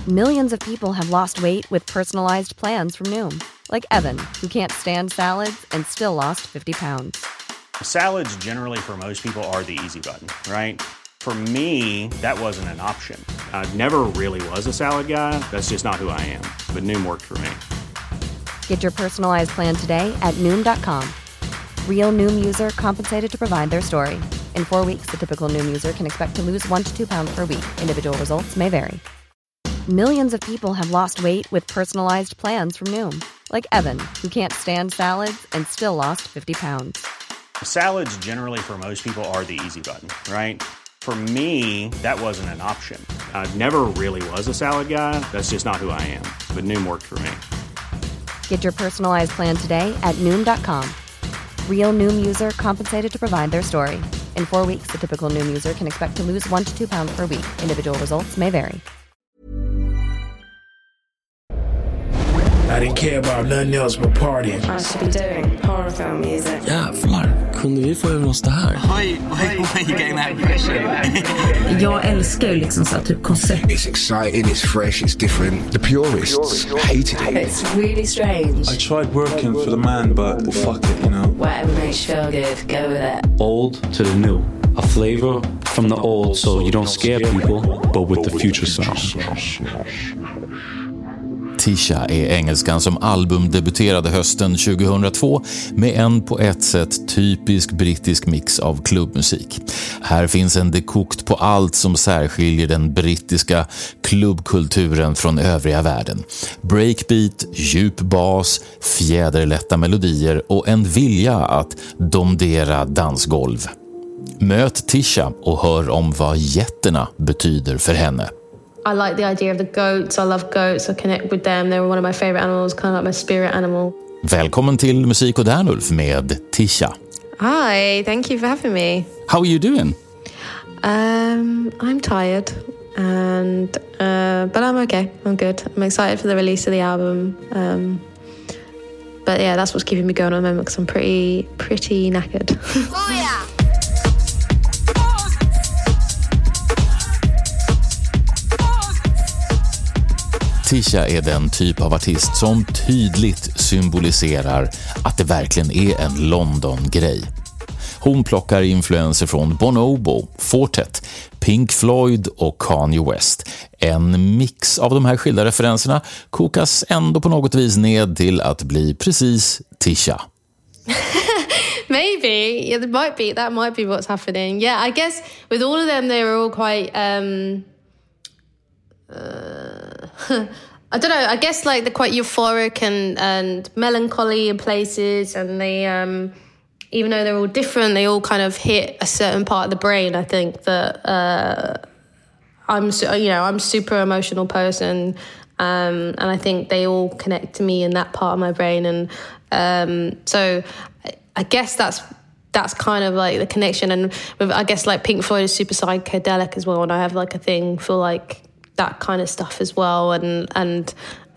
Millions of people have lost weight with personalized plans from Noom. Like Evan, who can't stand salads and still lost 50 pounds. Salads generally for most people are the easy button, right? For me, that wasn't an option. I never really was a salad guy. That's just not who I am. But Noom worked for me. Get your personalized plan today at Noom.com. Real Noom user compensated to provide their story. In 4 weeks, the typical Noom user can expect to lose 1 to 2 pounds per week. Individual results may vary. Millions of people have lost weight with personalized plans from Noom. Like Evan, who can't stand salads and still lost 50 pounds. Salads generally for most people are the easy button, right? For me, that wasn't an option. I never really was a salad guy. That's just not who I am. But Noom worked for me. Get your personalized plan today at Noom.com. Real Noom user compensated to provide their story. In 4 weeks, the typical Noom user can expect to lose 1 to 2 pounds per week. Individual results may vary. I didn't care about nothing else but partying. I should be doing horror film music. Jävlar, kunde vi få över oss det här? Oj, getting that impression. Jag älskar ju liksom så typ koncept. It's exciting, it's fresh, it's different. The purists hated it. It's really strange. I tried working for the man, but fuck it, you know. Whatever makes you feel good, go with it. Old to the new. A flavor from the old so you don't scare people, but with the future sound. Tisha är engelskan som albumdebuterade hösten 2002 med en på ett sätt typisk brittisk mix av klubbmusik. Här finns en dekokt på allt som särskiljer den brittiska klubbkulturen från övriga världen. Breakbeat, djup bas, fjäderlätta melodier och en vilja att domdera dansgolv. Möt Tisha och hör om vad getterna betyder för henne. I like the idea of the goats. I love goats. I connect with them. They were one of my favorite animals, kind of like my spirit animal. Välkommen till Musik och Dernulf med Tisha. Hi, thank you for having me. How are you doing? I'm tired, and but I'm okay. I'm good. I'm excited for the release of the album. But yeah, that's what's keeping me going at the moment because I'm pretty knackered. Oh yeah. Tisha är den typ av artist som tydligt symboliserar att det verkligen är en London-grej. Hon plockar influenser från Bonobo, Fortet, Pink Floyd och Kanye West. En mix av de här skilda referenserna kokas ändå på något vis ned till att bli precis Tisha. Maybe. Yeah, that might be what's happening. Yeah, I guess with all of them, they were all quite... I don't know, I guess like they're quite euphoric and melancholy in places, and they even though they're all different, they all kind of hit a certain part of the brain. I think that I'm a super emotional person, and I think they all connect to me in that part of my brain, and so I guess that's kind of like the connection. And with, I guess like Pink Floyd is super psychedelic as well, and I have like a thing for like that kind of stuff as well, and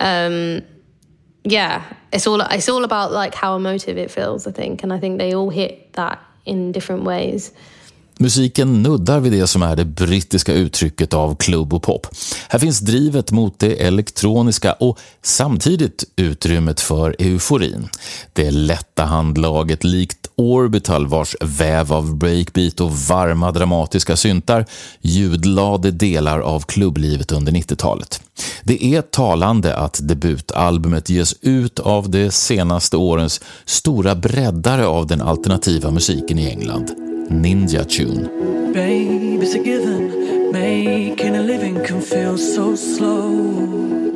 yeah, it's all about like how emotive it feels, I think, and I think they all hit that in different ways. Musiken nuddar vid det som är det brittiska uttrycket av klubb och pop. Här finns drivet mot det elektroniska och samtidigt utrymmet för euforin. Det lätta handlaget likt Orbital, vars väv av breakbeat och varma dramatiska syntar ljudlade delar av klubblivet under 90-talet. Det är talande att debutalbumet ges ut av de senaste årens stora breddare av den alternativa musiken i England. Ninja Tune. Babe, it's a given. Making a living can feel so slow.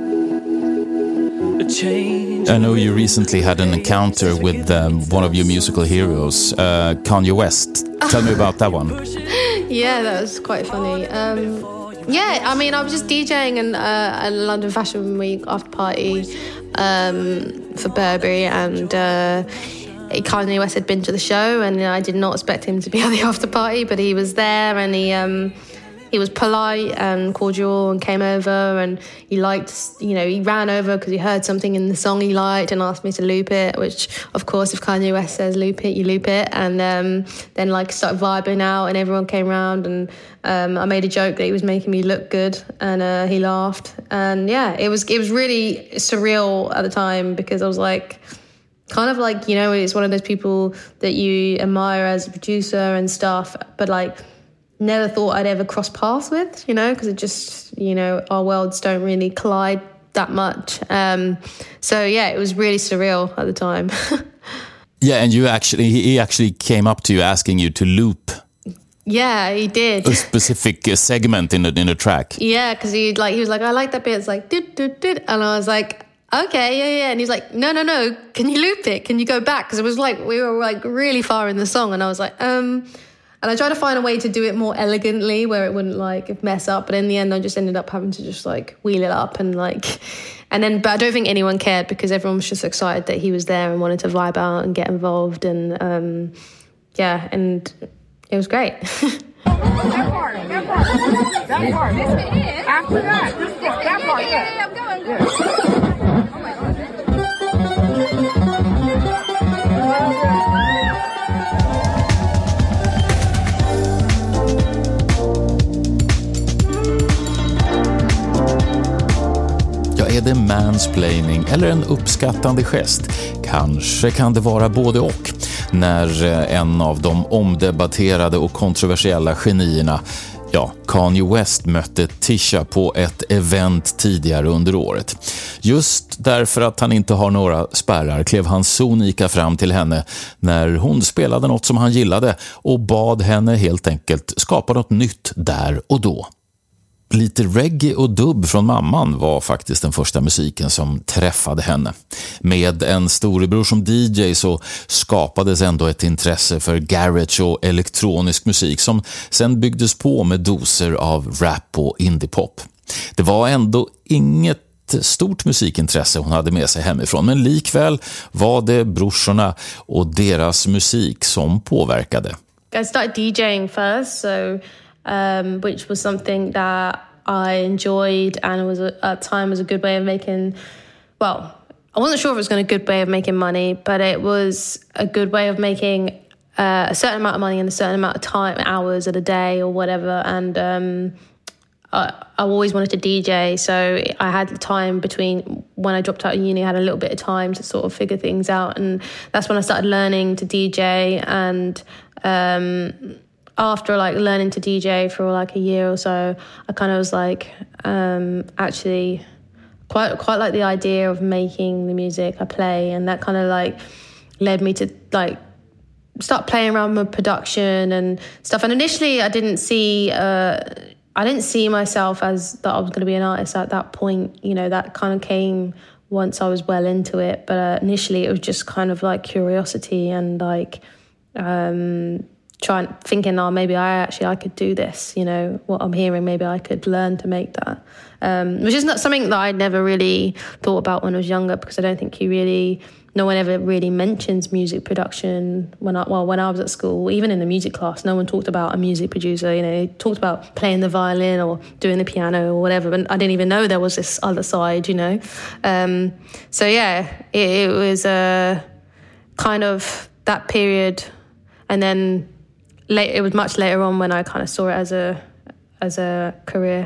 I know you recently had an encounter with one of your musical heroes, Kanye West. Tell me about that one. Yeah, that was quite funny. Yeah, I mean, I was just DJing in a London Fashion Week after party for Burberry, and Kanye West had been to the show, and I did not expect him to be at the after party, but he was there, and he was polite and cordial and came over, and he liked, you know, he ran over because he heard something in the song he liked and asked me to loop it, which of course if Kanye West says loop it, you loop it. And then like started vibing out and everyone came around, and I made a joke that he was making me look good, and he laughed. And yeah, it was really surreal at the time, because I was like, kind of like, you know, it's one of those people that you admire as a producer and stuff, but like never thought I'd ever cross paths with, you know, because it just, you know, our worlds don't really collide that much. So yeah, it was really surreal at the time. Yeah, and he actually came up to you asking you to loop. Yeah, he did. A specific segment in a track. Yeah, because he was like, I like that bit. It's like, and I was like, okay, yeah. And he's like, no, can you loop it? Can you go back? Because it was like, we were like really far in the song. And I was like, and I tried to find a way to do it more elegantly where it wouldn't like mess up. But in the end, I just ended up having to just like wheel it up but I don't think anyone cared, because everyone was just excited that he was there and wanted to vibe out and get involved. And and it was great. That part. After that part, yeah. I'm going. Yeah. Är det mansplaining eller en uppskattande gest? Kanske kan det vara både och. När en av de omdebatterade och kontroversiella genierna, Kanye West, mötte Tisha på ett event tidigare under året. Just därför att han inte har några spärrar klev han sonika fram till henne när hon spelade något som han gillade och bad henne helt enkelt skapa något nytt där och då. Lite reggae och dubb från mamman var faktiskt den första musiken som träffade henne. Med en storebror som DJ så skapades ändå ett intresse för garage och elektronisk musik som sen byggdes på med doser av rap och indiepop. Det var ändå inget stort musikintresse hon hade med sig hemifrån, men likväl var det brorsorna och deras musik som påverkade. I started DJing first, so which was something that I enjoyed, and was at time was a good way of making. Well, I wasn't sure if it was going to be a good way of making money, but it was a good way of making a certain amount of money in a certain amount of time, hours of the day or whatever. And I always wanted to DJ, so I had the time between when I dropped out of uni. I had a little bit of time to sort of figure things out, and that's when I started learning to DJ. And after like learning to DJ for like a year or so, I kind of was like actually quite like the idea of making the music I play, and that kind of like led me to like start playing around with production and stuff. And initially I didn't see myself as that I was going to be an artist at that point. You know, that kind of came once I was well into it. But initially it was just kind of like curiosity and like thinking, maybe I could do this, you know, what I'm hearing, maybe I could learn to make that. Which is not something that I never really thought about when I was younger, because I don't think no one ever really mentions music production when I was at school. Even in the music class, no one talked about a music producer. You know, they talked about playing the violin or doing the piano or whatever, but I didn't even know there was this other side, you know. So yeah, it was kind of that period, and then it was much later on when I kind of saw it as a career.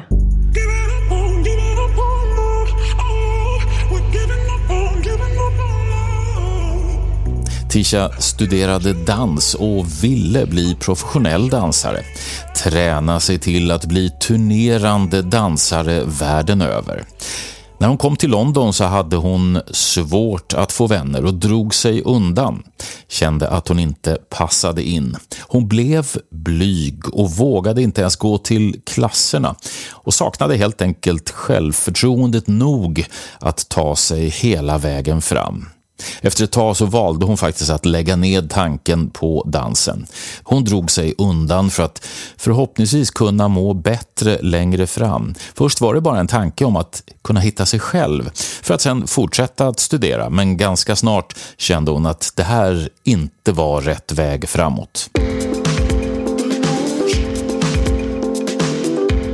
Tisha studerade dans och ville bli professionell dansare. Träna sig till att bli turnerande dansare världen över. När hon kom till London så hade hon svårt att få vänner och drog sig undan. Kände att hon inte passade in. Hon blev blyg och vågade inte ens gå till klasserna. Och saknade helt enkelt självförtroendet nog att ta sig hela vägen fram. Efter ett tag så valde hon faktiskt att lägga ned tanken på dansen. Hon drog sig undan för att förhoppningsvis kunna må bättre längre fram. Först var det bara en tanke om att kunna hitta sig själv för att sen fortsätta att studera. Men ganska snart kände hon att det här inte var rätt väg framåt.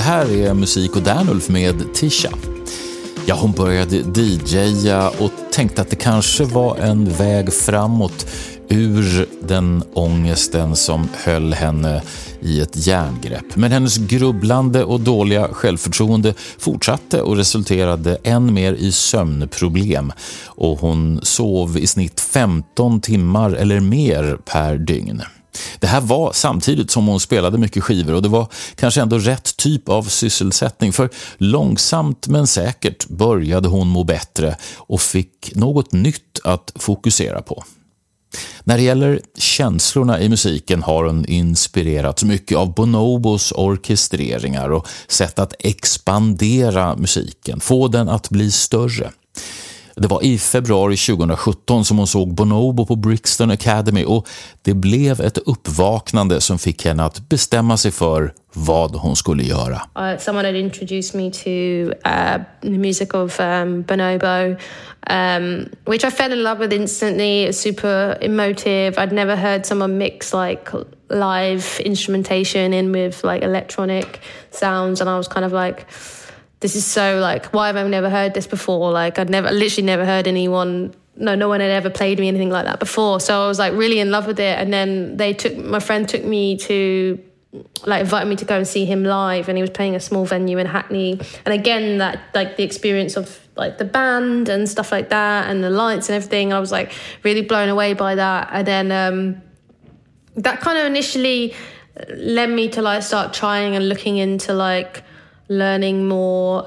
här är Musik och Dernulf med Tisha. Ja, hon började DJa och tänkte att det kanske var en väg framåt ur den ångesten som höll henne i ett järngrepp. Men hennes grubblande och dåliga självförtroende fortsatte och resulterade än mer i sömnproblem. Och hon sov i snitt 15 timmar eller mer per dygn. Det här var samtidigt som hon spelade mycket skivor och det var kanske ändå rätt typ av sysselsättning, för långsamt men säkert började hon må bättre och fick något nytt att fokusera på. När det gäller känslorna i musiken har hon inspirerats mycket av Bonobos orkestreringar och sätt att expandera musiken, få den att bli större. Det var i februari 2017 som hon såg Bonobo på Brixton Academy och det blev ett uppvaknande som fick henne att bestämma sig för vad hon skulle göra. Someone had introduced me to the music of Bonobo, which I fell in love with instantly. It was super emotive. I'd never heard someone mix like live instrumentation in with like electronic sounds, and I was kind of like, this is so like, why have I never heard this before? Like literally never heard anyone, no one had ever played me anything like that before. So I was like really in love with it. And then my friend took me to, like invited me to go and see him live, and he was playing a small venue in Hackney. And again, that like the experience of like the band and stuff like that and the lights and everything. I was like really blown away by that. And then that kind of initially led me to like start trying and looking into like learning more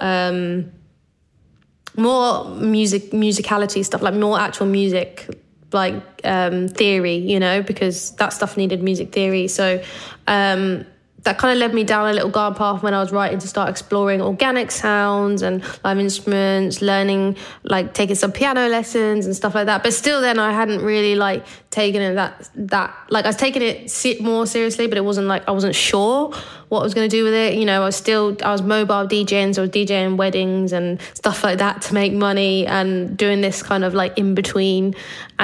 musicality stuff, like more actual music, like theory, you know, because that stuff needed music theory. So that kind of led me down a little guide path when I was writing to start exploring organic sounds and live instruments, learning, like taking some piano lessons and stuff like that. But still then I hadn't really like taken it that like I was taking it more seriously, but it wasn't like, I wasn't sure what I was going to do with it. You know, I was mobile DJing, so I was DJing weddings and stuff like that to make money and doing this kind of like in between.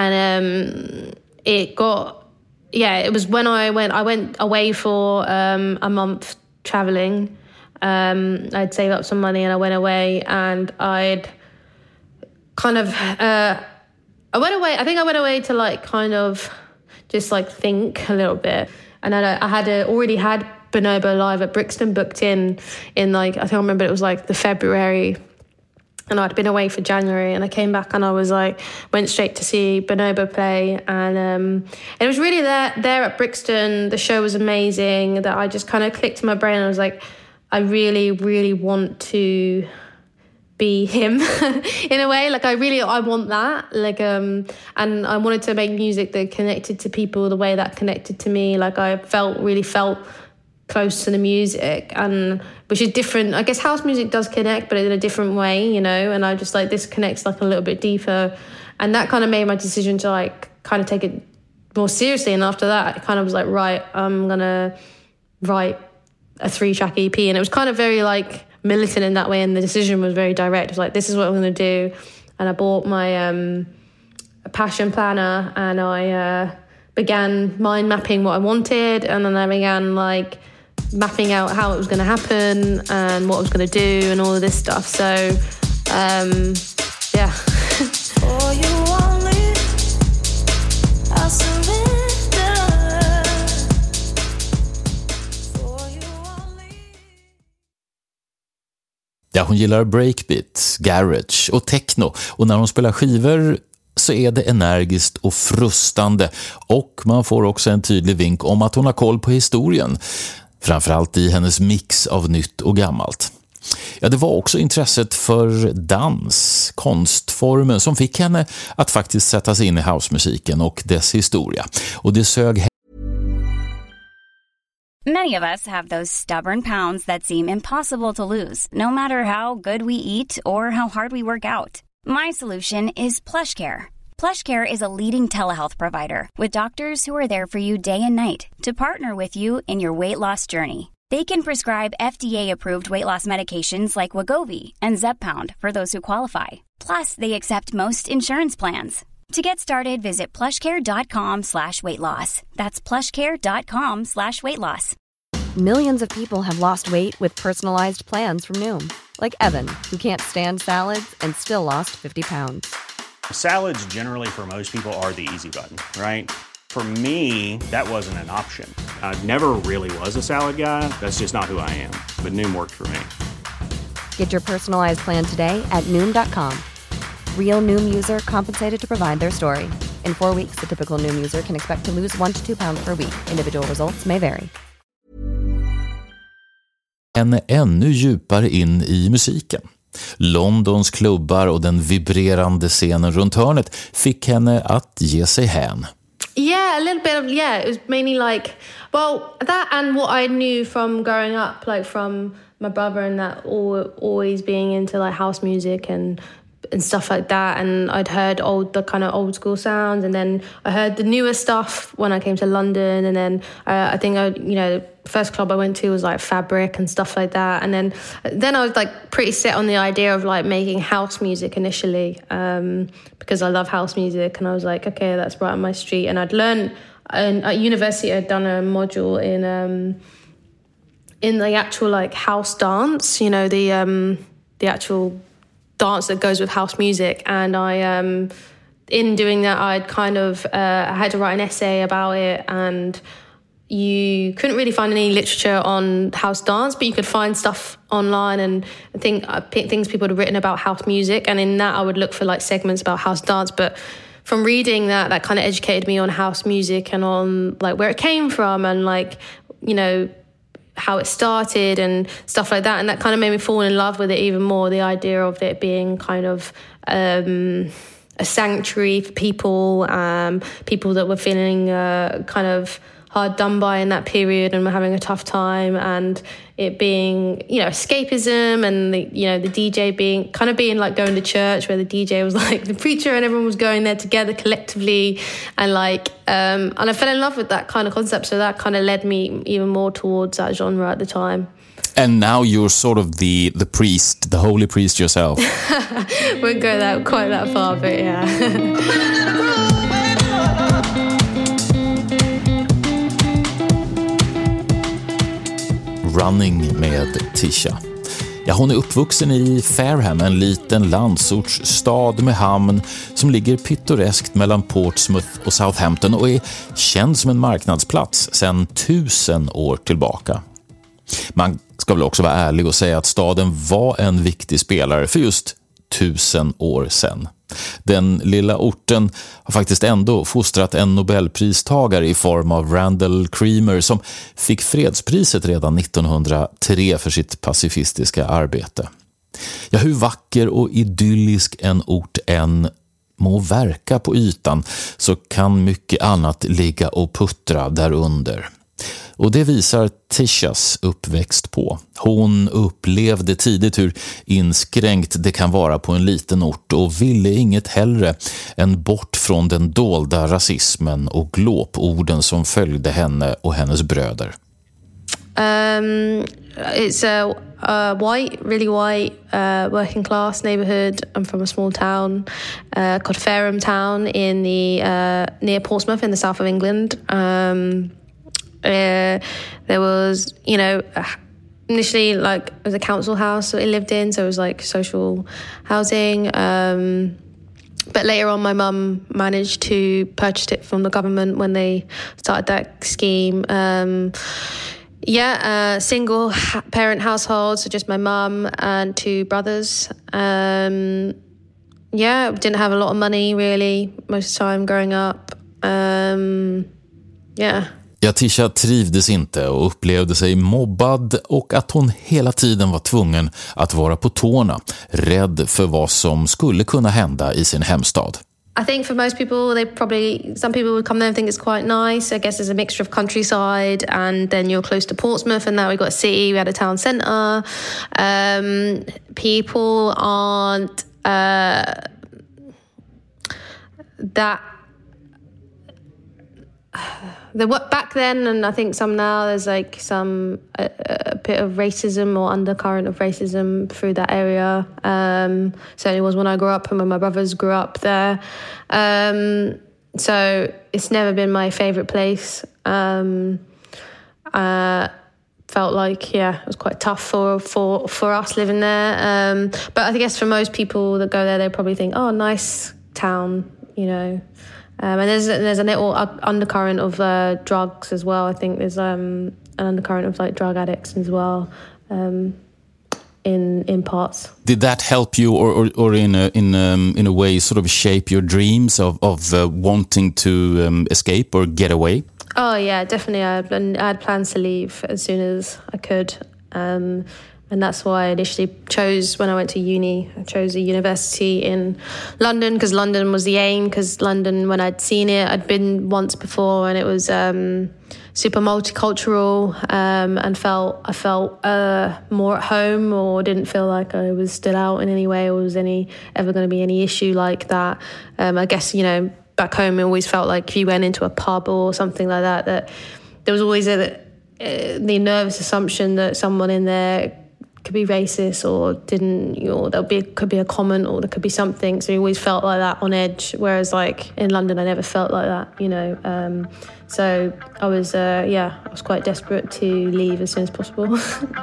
And it was when I went away for a month traveling. I'd save up some money and I went away, and I'd kind of, I went away to like kind of just like think a little bit. And I had already had Bonobo live at Brixton booked in like, I think I remember it was like the February, and I'd been away for January, and I came back and I was like, went straight to see Bonobo play. And it was really there at Brixton. The show was amazing, that I just kind of clicked in my brain. I was like, I really, really want to be him in a way. Like I want that. Like, and I wanted to make music that connected to people the way that connected to me. Like I really felt close to the music, and which is different. I guess house music does connect, but in a different way, you know, and I just like, this connects like a little bit deeper, and that kind of made my decision to like kind of take it more seriously. And after that, it kind of was like, right, I'm gonna write a 3-track EP, and it was kind of very like militant in that way, and the decision was very direct. It was like, this is what I'm gonna do. And I bought my passion planner, and I began mind mapping what I wanted, and then I began like mapping out how it was going to happen and what I was going to do and all of this stuff. So, yeah. For you only, I surrender. For you only. Ja, hon gillar breakbeat, garage och techno, och när hon spelar skivor så är det energiskt och frustande, och man får också en tydlig vink om att hon har koll på historien, framförallt i hennes mix av nytt och gammalt. Ja, det var också intresset för dans, konstformen, som fick henne att faktiskt sätta sig in i housemusiken och dess historia. Och det sög. Many of us have those stubborn pounds that seem impossible to lose, no matter how good we eat or how hard we work out. My solution is PlushCare. PlushCare is a leading telehealth provider with doctors who are there for you day and night to partner with you in your weight loss journey. They can prescribe FDA-approved weight loss medications like Wegovy and Zepbound for those who qualify. Plus, they accept most insurance plans. To get started, visit plushcare.com/weightloss. That's plushcare.com/weightloss. Millions of people have lost weight with personalized plans from Noom. Like Evan, who can't stand salads and still lost 50 pounds. Salads generally for most people are the easy button, right? For me, that wasn't an option. I never really was a salad guy. That's just not who I am. But Noom worked for me. Get your personalized plan today at Noom.com. Real Noom user compensated to provide their story. In 4 weeks, the typical Noom user can expect to lose 1 to 2 pounds per week. Individual results may vary. En ännu djupare in i musiken. Londons klubbar och den vibrerande scenen runt hörnet fick henne att ge sig hän. Yeah, a little bit of, it was mainly like, well, that and what I knew from growing up, like from my brother and that always being into like house music and stuff like that. And I'd heard the kind of old school sounds, and then I heard the newer stuff when I came to London. And then I think the first club I went to was like Fabric and stuff like that. And then I was like pretty set on the idea of like making house music initially, because I love house music, and I was like, okay, that's right on my street. And I'd learned at university, I'd done a module in the actual like house dance, the actual dance that goes with house music. And I in doing that, I'd kind of I had to write an essay about it, and you couldn't really find any literature on house dance, but you could find stuff online, and I think things people had written about house music, and in that I would look for like segments about house dance. But from reading that kind of educated me on house music and on like where it came from, and like, how it started and stuff like that. And that kind of made me fall in love with it even more, the idea of it being kind of a sanctuary for people that were feeling kind of hard done by in that period and were having a tough time, and it being, escapism, and the DJ being like going to church, where the DJ was like the preacher and everyone was going there together collectively, and like and I fell in love with that kind of concept, so that kind of led me even more towards that genre at the time. And now you're sort of the priest, the holy priest yourself. Wouldn't go quite that far, but yeah. Running med Tisha. Ja, hon är uppvuxen i Fareham, en liten landsortsstad med hamn som ligger pittoreskt mellan Portsmouth och Southampton, och är känd som en marknadsplats sedan 1000 år tillbaka. Man ska väl också vara ärlig och säga att staden var en viktig spelare för just 1000 år sedan. Den lilla orten har faktiskt ändå fostrat en Nobelpristagare i form av Randall Creamer, som fick fredspriset redan 1903 för sitt pacifistiska arbete. Ja, hur vacker och idyllisk en ort än må verka på ytan, så kan mycket annat ligga och puttra därunder. Och det visar Tishas uppväxt på. Hon upplevde tidigt hur inskränkt det kan vara på en liten ort, och ville inget hellre än bort från den dolda rasismen och glåporden som följde henne och hennes bröder. It's a white, really white, working class neighborhood. I'm from a small town called Fareham Town in near Portsmouth in the south of England. There was, initially like it was a council house that we lived in, so it was like social housing. But later on, my mum managed to purchase it from the government when they started that scheme. Single parent household, so just my mum and 2 brothers. Didn't have a lot of money really most of the time growing up. Ja, Tisha trivdes inte och upplevde sig mobbad, och att hon hela tiden var tvungen att vara på tårna, rädd för vad som skulle kunna hända i sin hemstad. I think for most people, some people would come there and think it's quite nice. I guess there's a mixture of countryside, and then you're close to Portsmouth, and now we've got a city, we had a town centre. People aren't that... back then, and I think some now, there's like some a bit of racism or undercurrent of racism through that area. Certainly was when I grew up and when my brothers grew up there. So it's never been my favourite place. Felt felt like, it was quite tough for us living there. But I guess for most people that go there, they probably think, oh, nice town, you know. And there's a little undercurrent of drugs as well. I think there's an undercurrent of like drug addicts as well. In parts. Did that help you, or in a way, sort of shape your dreams of wanting to escape or get away? Oh yeah, definitely. I had plans to leave as soon as I could, and that's why I initially chose, when I went to uni, I chose a university in London because London was the aim. Because London, when I'd seen it, I'd been once before, and it was super multicultural, and I felt more at home, or didn't feel like I was stood out in any way, or was ever going to be any issue like that. I guess, you know, back home, I always felt like if you went into a pub or something like that there was always the nervous assumption that someone in there could be racist, or could be a comment, or there could be something. So you always felt like that, on edge. Whereas like in London, I never felt like that, you know. So I was quite desperate to leave as soon as possible.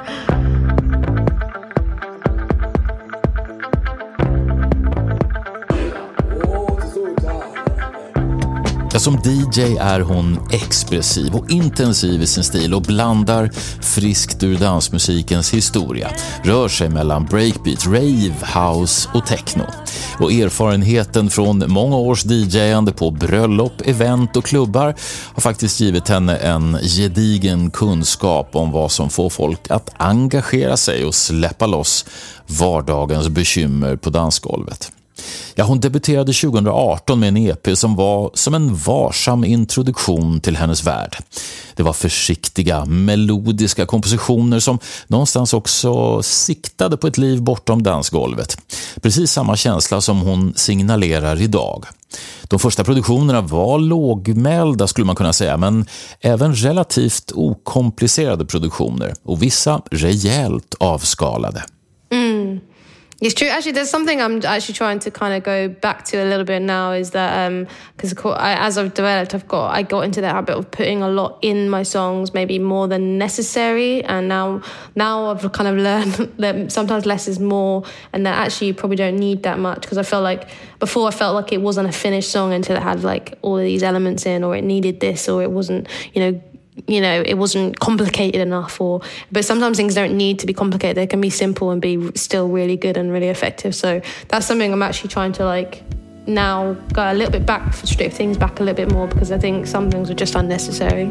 Som DJ är hon expressiv och intensiv i sin stil och blandar friskt ur dansmusikens historia. Rör sig mellan breakbeat, rave, house och techno. Och erfarenheten från många års DJande på bröllop, event och klubbar har faktiskt givit henne en gedigen kunskap om vad som får folk att engagera sig och släppa loss vardagens bekymmer på dansgolvet. Ja, hon debuterade 2018 med en EP som var som en varsam introduktion till hennes värld. Det var försiktiga, melodiska kompositioner som någonstans också siktade på ett liv bortom dansgolvet. Precis samma känsla som hon signalerar idag. De första produktionerna var lågmälda skulle man kunna säga, men även relativt okomplicerade produktioner och vissa rejält avskalade. It's true. Actually, there's something I'm actually trying to kind of go back to a little bit now, is that because as I've developed, I got into the habit of putting a lot in my songs, maybe more than necessary, and now I've kind of learned that sometimes less is more, and that actually you probably don't need that much. Because I felt like before, I felt like it wasn't a finished song until it had like all of these elements in, or it needed this, or it wasn't, it wasn't complicated enough, but sometimes things don't need to be complicated. They can be simple and be still really good and really effective. So that's something I'm actually trying to like now go a little bit back, strip things back a little bit more, because I think some things are just unnecessary.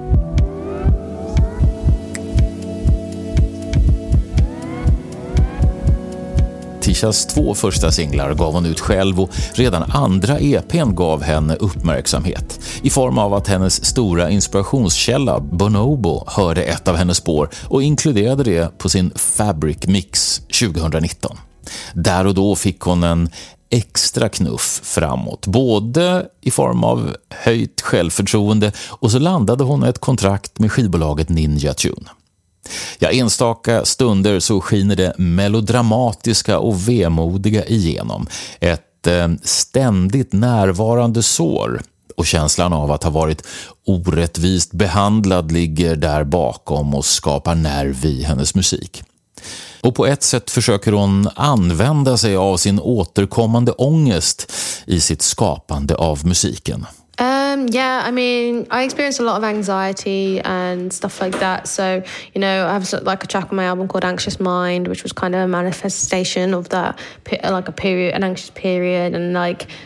Tishas 2 första singlar gav hon ut själv, och redan andra EP:n gav henne uppmärksamhet i form av att hennes stora inspirationskälla Bonobo hörde ett av hennes spår och inkluderade det på sin Fabric Mix 2019. Där och då fick hon en extra knuff framåt, både i form av höjt självförtroende, och så landade hon ett kontrakt med skivbolaget Ninja Tune. Ja, enstaka stunder så skiner det melodramatiska och vemodiga igenom. Ett ständigt närvarande sår, och känslan av att ha varit orättvist behandlad ligger där bakom och skapar nerv i hennes musik. Och på ett sätt försöker hon använda sig av sin återkommande ångest i sitt skapande av musiken. I mean, I experienced a lot of anxiety and stuff like that. So, I have like a track on my album called Anxious Mind, which was kind of a manifestation of that, like an anxious period, and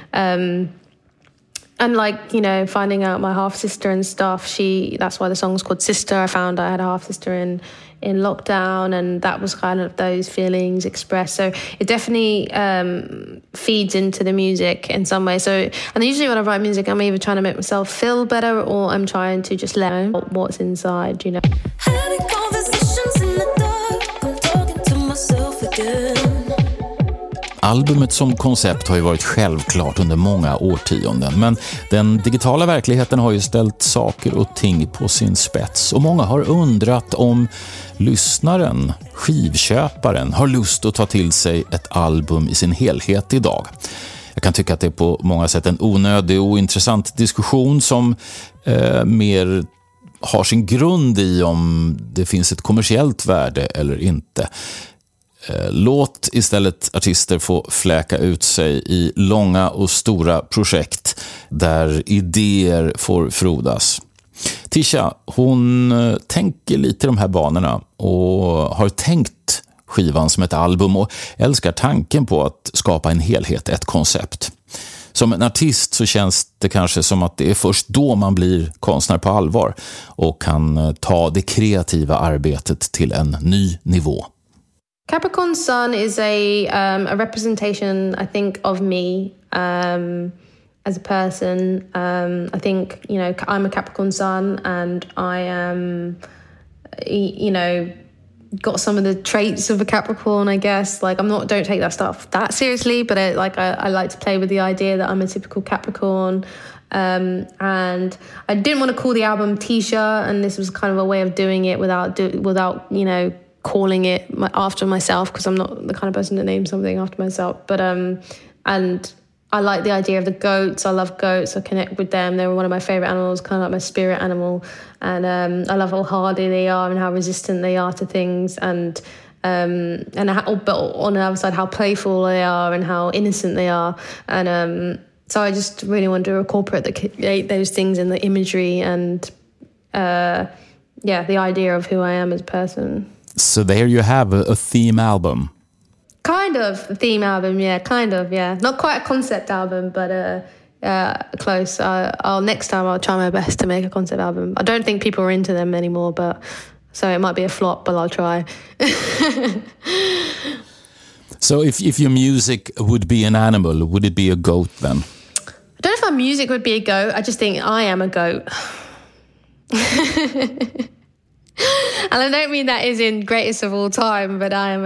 finding out my half sister and stuff. That's why the song's called Sister. I found I had a half sister in lockdown, and that was kind of those feelings expressed. So it definitely feeds into the music in some way. So, and usually when I write music, I'm either trying to make myself feel better, or I'm trying to just let out what's inside, Having conversations in the dark, I'm talking to myself again. Albumet som koncept har ju varit självklart under många årtionden, men den digitala verkligheten har ju ställt saker och ting på sin spets, och många har undrat om lyssnaren, skivköparen, har lust att ta till sig ett album i sin helhet idag. Jag kan tycka att det är på många sätt en onödig och intressant diskussion som mer har sin grund i om det finns ett kommersiellt värde eller inte. Låt istället artister få fläka ut sig i långa och stora projekt där idéer får frodas. Tisha, hon tänker lite i de här banorna och har tänkt skivan som ett album och älskar tanken på att skapa en helhet, ett koncept. Som en artist så känns det kanske som att det är först då man blir konstnär på allvar och kan ta det kreativa arbetet till en ny nivå. Capricorn Sun is a representation, I think, of me as a person. I think, you know, I'm a Capricorn Sun, and I am, you know, got some of the traits of a Capricorn, I guess. Like, don't take that stuff that seriously, but I like to play with the idea that I'm a typical Capricorn. And I didn't want to call the album Tisha, and this was kind of a way of doing it without you know, calling it after myself, because I'm not the kind of person to name something after myself. But and I like the idea of the goats. I love goats. I connect with them. They're one of my favorite animals, kind of like my spirit animal. And I love how hardy they are and how resistant they are to things, but on the other side, how playful they are and how innocent they are. And so I just really want to incorporate those things in the imagery and the idea of who I am as a person. So there you have a theme album. Kind of a theme album, yeah, kind of, yeah. Not quite a concept album, but close. Next time I'll try my best to make a concept album. I don't think people are into them anymore, but so it might be a flop, but I'll try. So if your music would be an animal, would it be a goat then? I don't know if my music would be a goat. I just think I am a goat. And I don't mean that as in greatest of all time, but I am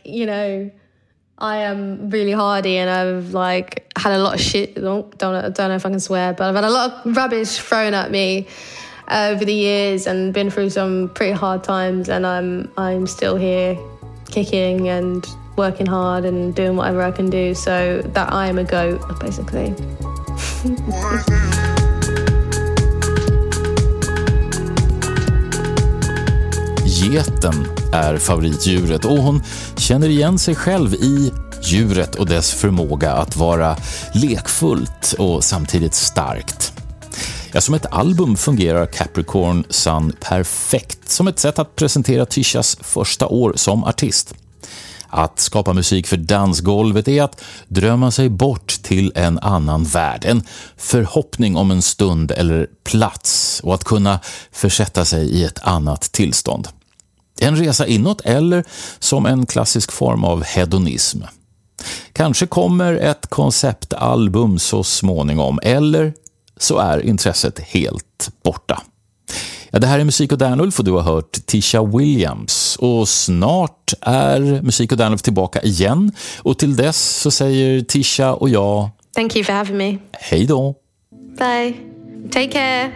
I am really hardy, and I've had a lot of shit. Don't know if I can swear, but I've had a lot of rubbish thrown at me over the years, and been through some pretty hard times. And I'm still here, kicking and working hard and doing whatever I can do. So that I am a goat, basically. Geten är favoritdjuret och hon känner igen sig själv i djuret och dess förmåga att vara lekfullt och samtidigt starkt. Ja, som ett album fungerar Capricorn Sun perfekt som ett sätt att presentera Tishas första år som artist. Att skapa musik för dansgolvet är att drömma sig bort till en annan värld, en förhoppning om en stund eller plats och att kunna försätta sig i ett annat tillstånd. En resa inåt eller som en klassisk form av hedonism. Kanske kommer ett konceptalbum så småningom, eller så är intresset helt borta. Ja, det här är Musik och Dernulf och du har hört Tisha Williams. Och snart är Musik och Dernulf tillbaka igen. Och till dess så säger Tisha och jag... Thank you for having me. Hej då. Bye. Take care.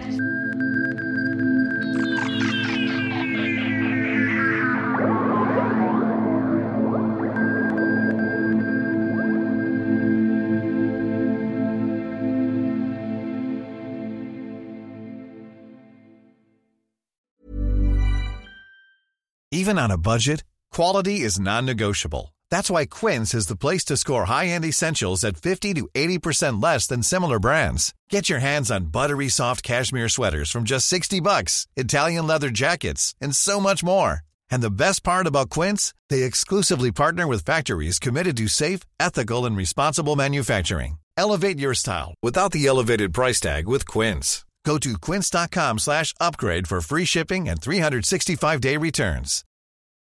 Even on a budget, quality is non-negotiable. That's why Quince is the place to score high-end essentials at 50 to 80% less than similar brands. Get your hands on buttery soft cashmere sweaters from just $60, Italian leather jackets, and so much more. And the best part about Quince, they exclusively partner with factories committed to safe, ethical, and responsible manufacturing. Elevate your style without the elevated price tag with Quince. Go to quince.com/upgrade for free shipping and 365-day returns.